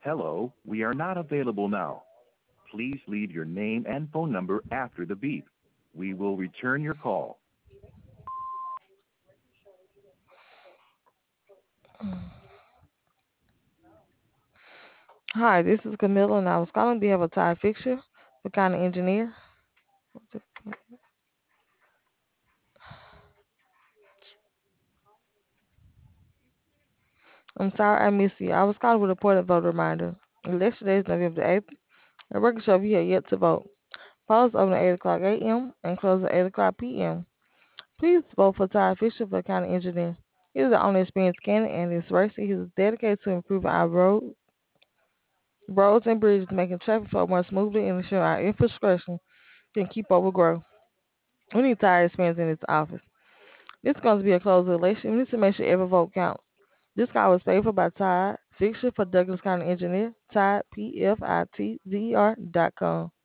Hello, we are not available now. Please leave your name and phone number after the beep. We will return your call. Hi, this is Camilla, and I was calling on behalf of Ty Fixture, the kind of engineer. I'm sorry I missed you. I was calling with a important vote reminder. Election day is November the 8th. The record show if you have yet to vote. Polls open at 8 o'clock a.m. and close at 8 o'clock p.m. Please vote for Ty Fisher for county engineer. He is the only experienced candidate and his race. He is dedicated to improving our roads and bridges, making traffic flow more smoothly and ensuring our infrastructure can keep up with growth. We need Ty experience in this office. This is going to be a closed election. We need to make sure every vote counts. This call was paid for by Todd Fixture for Douglas County Engineer, Todd, PFITDER.com.